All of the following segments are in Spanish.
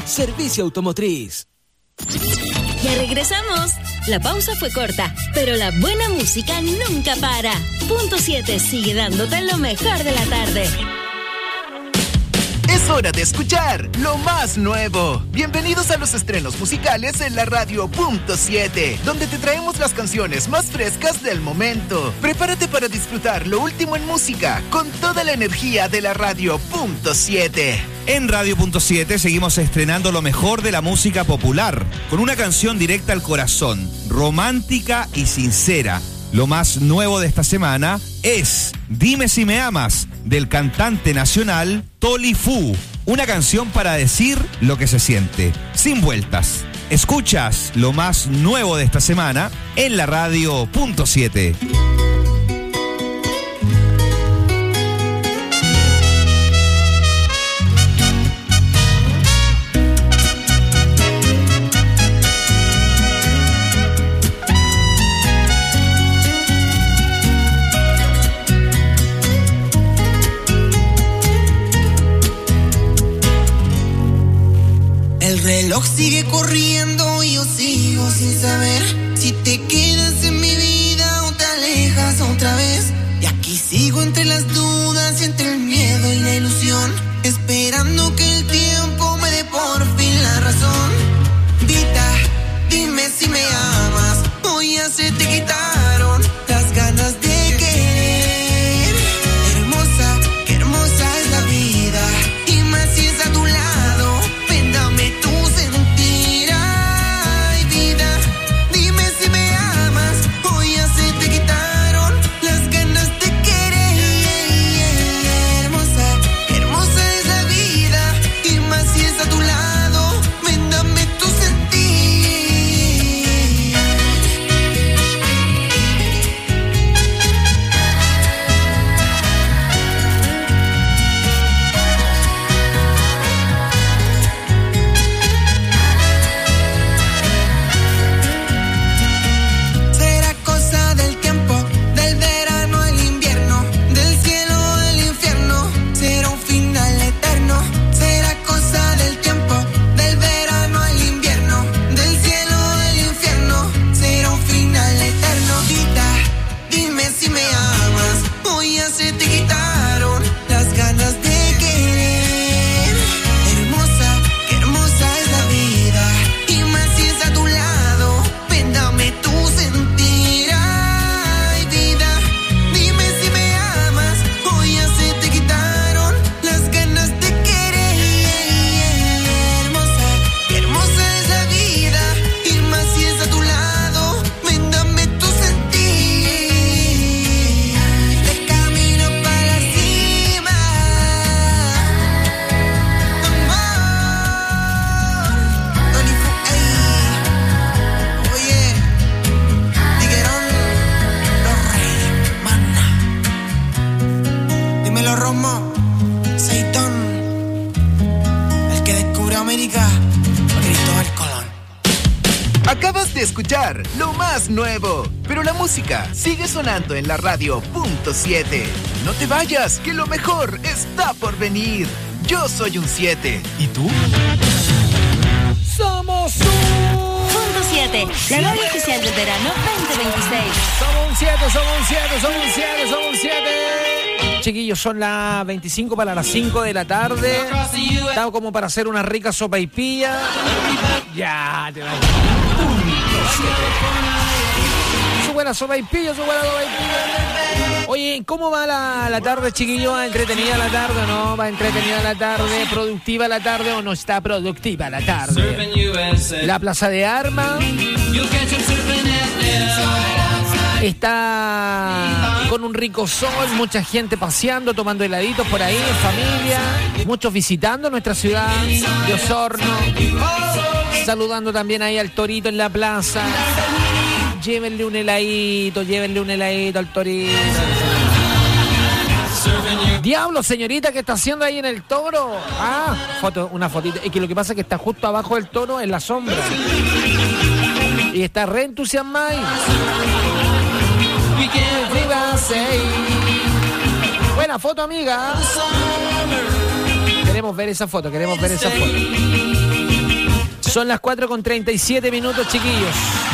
Servicio Automotriz. Ya regresamos. La pausa fue corta, pero la buena música nunca para. Punto 7 sigue dándote lo mejor de la tarde. Es hora de escuchar lo más nuevo. Bienvenidos a los estrenos musicales en la radio Punto 7, donde te traemos las canciones más frescas del momento. Prepárate para disfrutar lo último en música con toda la energía de la radio Punto 7. En Radio Punto 7 seguimos estrenando lo mejor de la música popular, con una canción directa al corazón, romántica y sincera. Lo más nuevo de esta semana es Dime si me amas, del cantante nacional Toli Fu. Una canción para decir lo que se siente, sin vueltas. Escuchas lo más nuevo de esta semana en la radio Punto 7. El reloj sigue corriendo y yo sigo sin saber si te quedas en mi vida o te alejas otra vez. Y aquí sigo entre las dudas y entre el miedo y la ilusión, esperando que el tiempo me dé por fin la razón. Vita, dime si me amas, hoy ya se te quitaron las ganas de querer. Hermosa, qué hermosa es la vida, y más si es a tu lado. Dame tu sentir, ay vida, dime si me amas, hoy ya se te quitaron las ganas de querer. Hermosa, hermosa es la vida, y más si es a tu lado, ven dame tu sentir. Será cosa del tiempo, del verano al invierno, del cielo al infierno, será un final eterno. Será cosa del tiempo, del verano al invierno, del cielo al infierno, será un final eterno. Vida, dime si me amas, hoy ya se te quitaron las ganas de querer. Hermosa, qué hermosa es la vida, y más si es a tu lado, ven dame tu sentir, ay vida, dime si me amas, hoy ya se te quitaron las ganas de querer. Hermosa, qué hermosa es la vida, y más si es a tu lado, ven dame tu sentir. De camino para la cima, amor, Tony Fu, ey. Oye, Tiguerón, los reyes, mana. Dímelo, Romo, Seitón, el que descubrió América, Cristóbal Colón. Acabas de escuchar lo más nuevo, pero la música sigue sonando en la radio Punto 7. No te vayas, que lo mejor está por venir. Yo soy un 7. ¿Y tú? Somos Punto 7, la radio oficial del verano 2026. Somos un 7, somos un 7, somos un 7, somos un 7. Chiquillos, son las 25 para las 5 de la tarde. Estamos como para hacer una rica sopaipilla. Ya, te va. Su buena sopaipilla, su buena sopaipilla. Oye, ¿cómo va la tarde, chiquillos? ¿Va entretenida la tarde o no? ¿Va entretenida la tarde? ¿Productiva la tarde o no está productiva la tarde? La Plaza de Armas está con un rico sol, mucha gente paseando, tomando heladitos por ahí en familia, muchos visitando nuestra ciudad de Osorno, saludando también ahí al torito en la plaza. Llévenle un heladito al torito. Diablo, señorita, ¿qué está haciendo ahí en el toro? Ah, una fotito. Es que lo que pasa es que está justo abajo del toro, en la sombra. Y está re entusiasmada ahí. Buena foto, amiga. Queremos ver esa foto. Son las 4:37, chiquillos.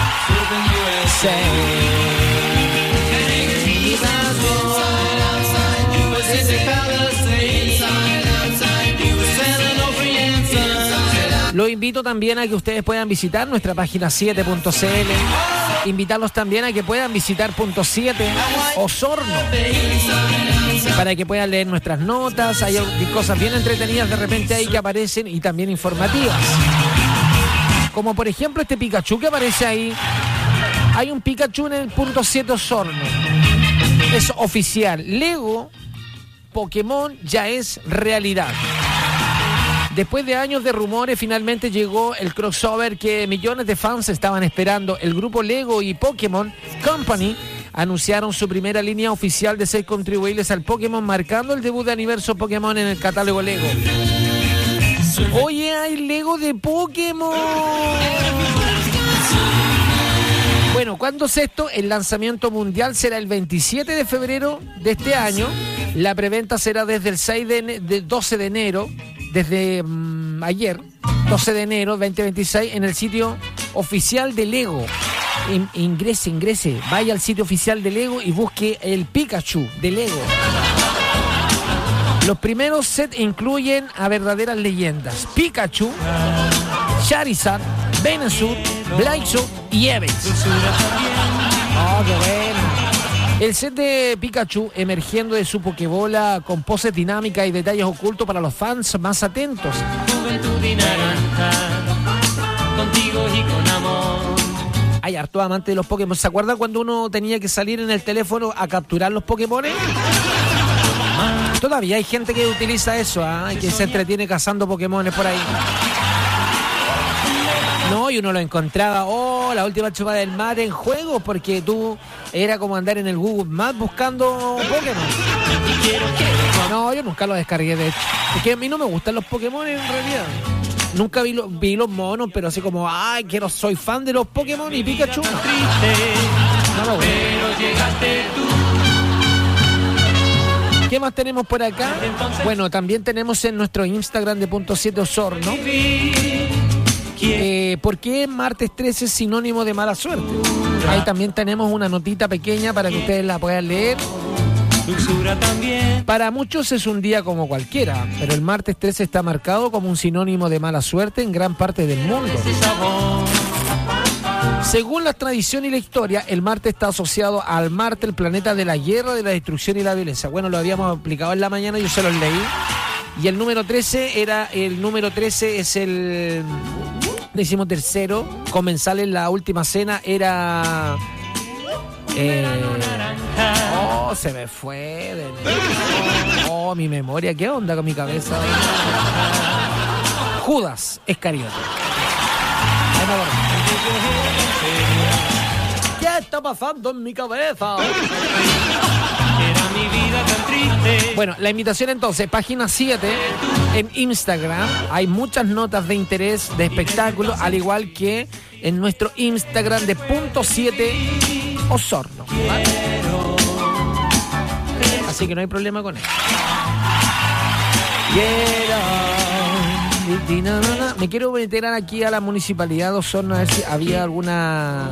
Los invito también a que ustedes puedan visitar nuestra página 7.cl. Invitarlos también a que puedan visitar Punto 7 Osorno, para que puedan leer nuestras notas. Hay cosas bien entretenidas de repente ahí que aparecen y también informativas. Como por ejemplo este Pikachu que aparece ahí. Hay un Pikachu en el Punto 7 Osorno. Es oficial. Lego Pokémon ya es realidad. Después de años de rumores, finalmente llegó el crossover que millones de fans estaban esperando. El grupo Lego y Pokémon Company anunciaron su primera línea oficial de 6 contribuibles al Pokémon, marcando el debut de Universo Pokémon en el catálogo Lego. Oye, hay Lego de Pokémon. Bueno, ¿cuándo es esto? El lanzamiento mundial será el 27 de febrero de este año. La preventa será desde el 12 de enero. Desde ayer, 12 de enero 2026, en el sitio oficial de Lego. Ingrese, vaya al sitio oficial de Lego y busque el Pikachu de Lego. Los primeros sets incluyen a verdaderas leyendas: Pikachu, Charizard, Venusaur, Blastoise y Eevee. Oh, qué bueno. El set de Pikachu emergiendo de su Pokébola con poses dinámicas y detalles ocultos para los fans más atentos. Hay harto amante de los Pokémon. ¿Se acuerda cuando uno tenía que salir en el teléfono a capturar los Pokémon? Todavía hay gente que utiliza eso, que se entretiene cazando Pokémones por ahí. No, y uno lo encontraba, la última chupada del mar en juego, porque tú era como andar en el Google Maps buscando Pokémon. No, yo nunca lo descargué, de hecho. Es que a mí no me gustan los Pokémon en realidad. Nunca vi los monos, pero así como, soy fan de los Pokémon y Pikachu. No me gusta. ¿Qué más tenemos por acá? Bueno, también tenemos en nuestro Instagram de Punto 7 Osorno. ¿Por qué martes 13 es sinónimo de mala suerte? Ahí también tenemos una notita pequeña para que ustedes la puedan leer. Para muchos es un día como cualquiera, pero el martes 13 está marcado como un sinónimo de mala suerte en gran parte del mundo. Según la tradición y la historia, el Marte está asociado al Marte, el planeta de la guerra, de la destrucción y la violencia. Bueno, lo habíamos explicado en la mañana, yo se los leí. Y el número 13 es el 13º comensal en la última cena, era... se me fue. Mi memoria, ¿qué onda con mi cabeza? Judas Iscariote. ¿Qué está pasando en mi cabeza? Bueno, la invitación entonces, página 7 en Instagram. Hay muchas notas de interés de espectáculo, al igual que en nuestro Instagram de Punto 7 Osorno, ¿vale? Así que no hay problema con eso. Me quiero meter aquí a la municipalidad de Osorno a ver si había alguna...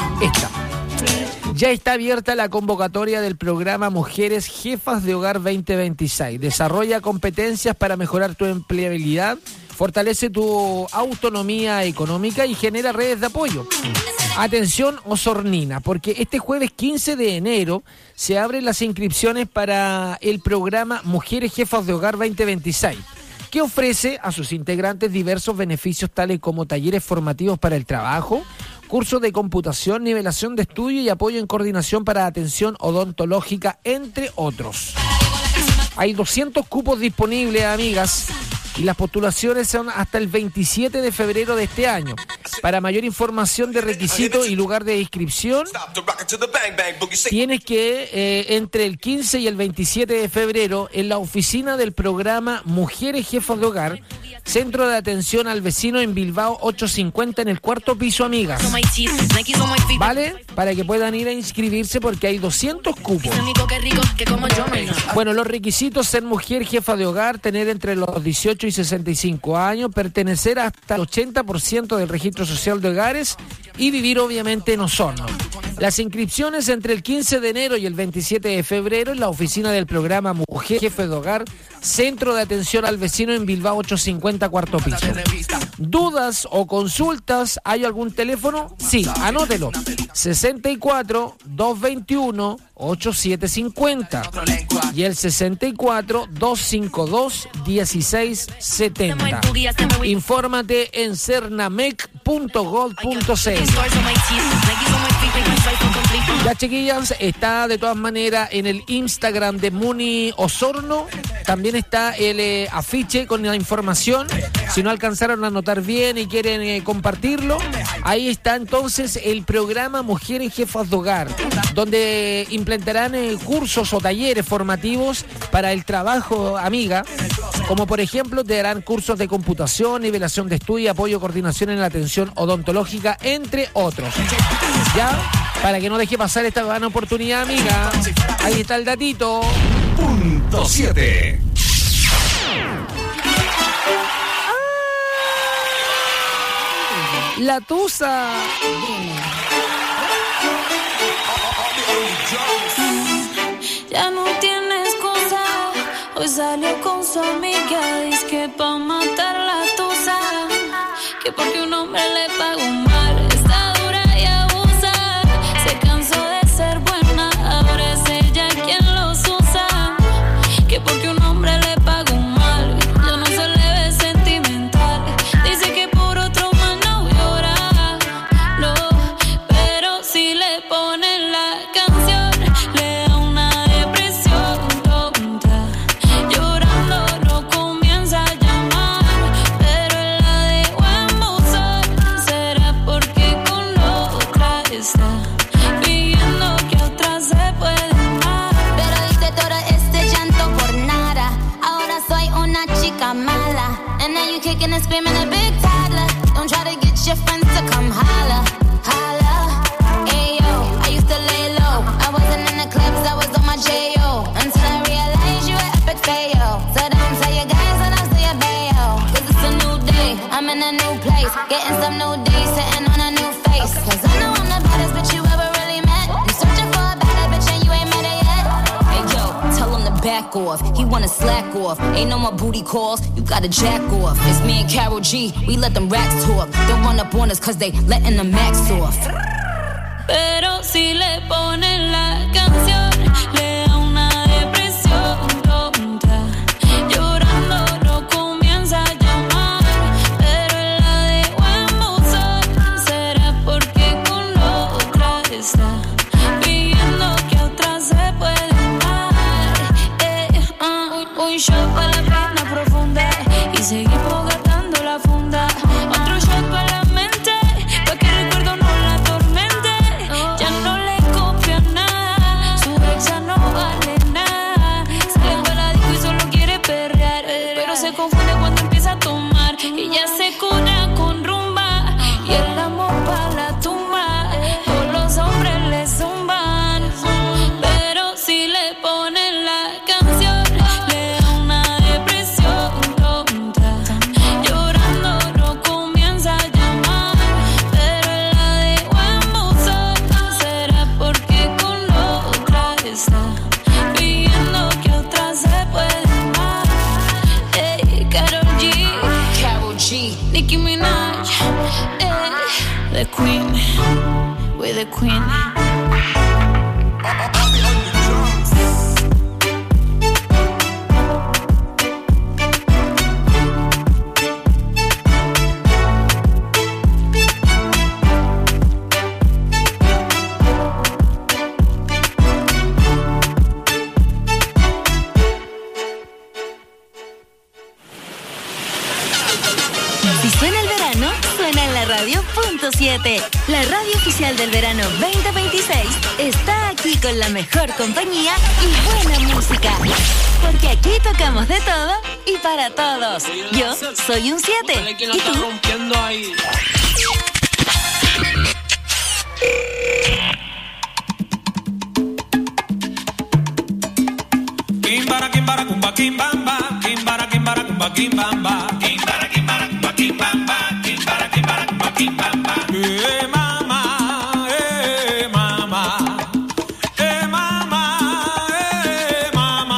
Ya está abierta la convocatoria del programa Mujeres Jefas de Hogar 2026. Desarrolla competencias para mejorar tu empleabilidad, fortalece tu autonomía económica y genera redes de apoyo. Atención osornina, porque este jueves 15 de enero se abren las inscripciones para el programa Mujeres Jefas de Hogar 2026, que ofrece a sus integrantes diversos beneficios tales como talleres formativos para el trabajo, cursos de computación, nivelación de estudio y apoyo en coordinación para atención odontológica, entre otros. Hay 200 cupos disponibles, amigas, y las postulaciones son hasta el 27 de febrero de este año. Para mayor información de requisitos y lugar de inscripción, tienes que entre el 15 y el 27 de febrero en la oficina del programa Mujeres Jefas de Hogar, Centro de Atención al Vecino en Bilbao 850 en el 4º piso, amigas. ¿Vale? Para que puedan ir a inscribirse porque hay 200 cupos. Bueno, los requisitos: ser mujer jefa de hogar, tener entre los 18 18 y 65 años, pertenecer hasta el 80% del registro social de hogares y vivir obviamente en Osorno. Las inscripciones entre el 15 de enero y el 27 de febrero en la oficina del programa Mujer Jefe de Hogar, Centro de Atención al Vecino en Bilbao 850, cuarto piso. ¿Dudas o consultas? ¿Hay algún teléfono? Sí, anótelo. 64 221 8750 y el 64 252 1670. Infórmate en cernamec.gov.cl. Ya, chiquillas, está de todas maneras en el Instagram de Muni Osorno. También está el afiche con la información. Si no alcanzaron a anotar bien y quieren compartirlo, ahí está entonces el programa Mujeres Jefas de Hogar, donde implementarán cursos o talleres formativos para el trabajo, amiga, como por ejemplo te darán cursos de computación, nivelación de estudio, apoyo, coordinación en la atención odontológica, entre otros. ¿Ya? Para que no deje pasar esta buena oportunidad, amiga. Ahí está el datito. Punto 7. La Tusa. Ya no tiene excusa. Hoy salió con su amiga. Dice que pa' matar la tusa, que porque un hombre le pagó mal, está dura y abusa. Se cansó de ser buena, ahora es ella quien los usa. Que porque un hombre le pagó mal, ya no se le ve sentimental. Dice que por otro más no llora, no, pero si le ponen la canción, le da una depresión tonta. Llorando no comienza a llamar, pero él la dejó en buzón. Será porque con otra está pidiendo que otra se puede amar. Pero hice todo este llanto por nada. Ahora soy una chica mala. And now you kicking and screaming a big toddler. Don't try to get your friends to come holla, holla. Ayo, I used to lay low. I wasn't in the clubs, I was on my J.O. Until I realized you were epic fail. So don't tell your guys when I say a bayo. Cause it's a new day, I'm in a new place. Getting some new days, sitting on a new face. Cause I know I'm the baddest bitch you ever really met. You searching for a bad bitch and you ain't met her yet. Hey yo, tell him to back off. He wanna slack off. Ain't no more booty calls, you gotta jack off. It's me and Karol G, we let them racks talk. Don't run up on us cause they letting the max off. Pero si le ponen la canción, le da una depresión tonta. Llorando no comienza a llamar, pero él la dejó en buzón. Será porque con otra está pidiendo que otra se puede amar. Un shot para la pena profunda y seguimos gastando la funda. Otro shot para la mente, pa' que el recuerdo no la atormente. Ya no le copia nada, su ex ya no vale nada. Sale para la disco y solo quiere perrear, pero se confunde cuando empieza a tomar. Y ya se cura con rumba y el amor pa' la tumba. Todos los hombres le zumban, pero si le ponen la canción, le da una depresión tonta. Llorando no comienza a llamar, pero él la dejó en buzón. Será porque con otra está pidiendo que otra se puede amar. Hey, Karol G, Nicki Minaj, the queen, we're the queen. Si suena el verano, suena en la radio Punto 7. La radio oficial del verano 2026 está aquí con la mejor compañía y buena música. Porque aquí tocamos de todo y para todos. Yo soy un 7. ¿Y tú? Kimbara, kimbara, kumba, kimbamba. Kimbara, kimbara, kumba, kimbamba, kimbara, kimbara, kimbamba, kimbara, kimbara, kimbamba. Mama, mama, mama, mama.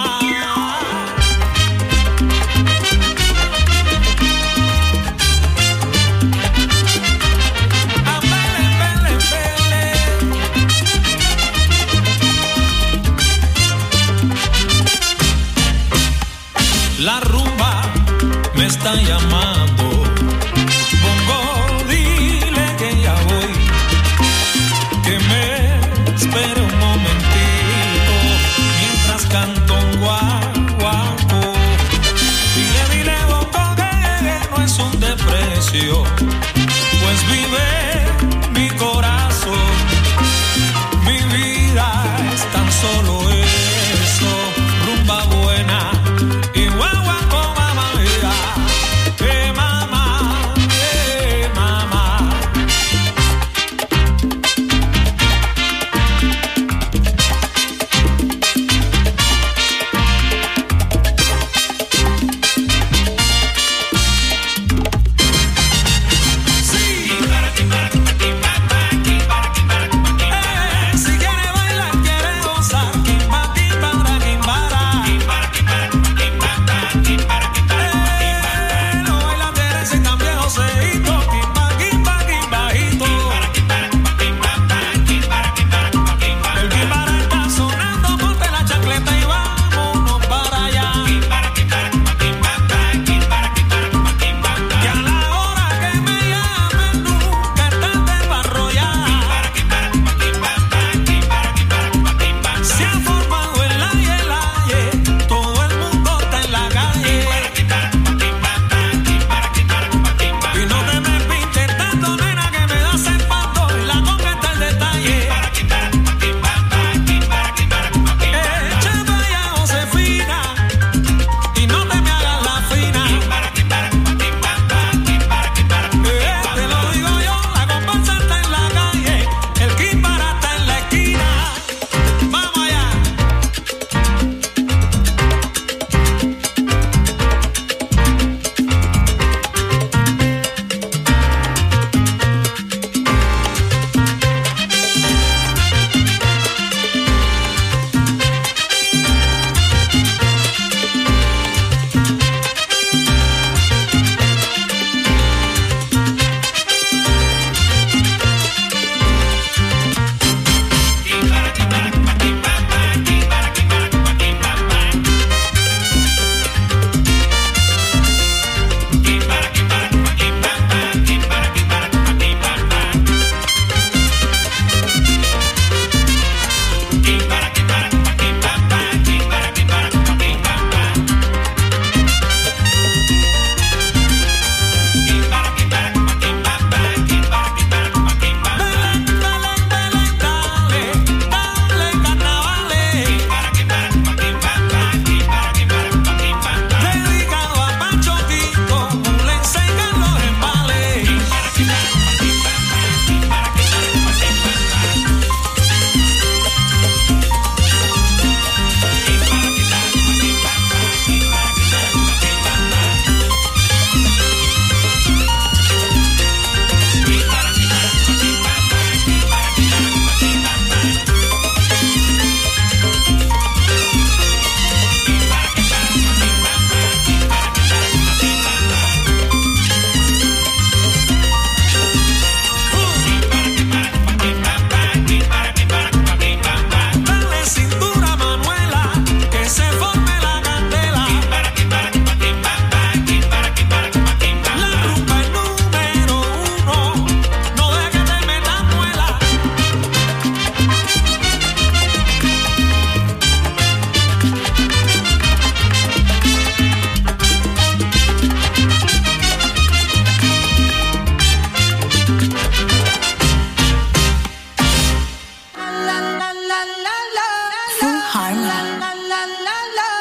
La rumba me está llamando. Bongo, dile que ya voy, que me espere un momentito mientras canto un guaguancó. Dile, bongo, que no es un desprecio, pues vive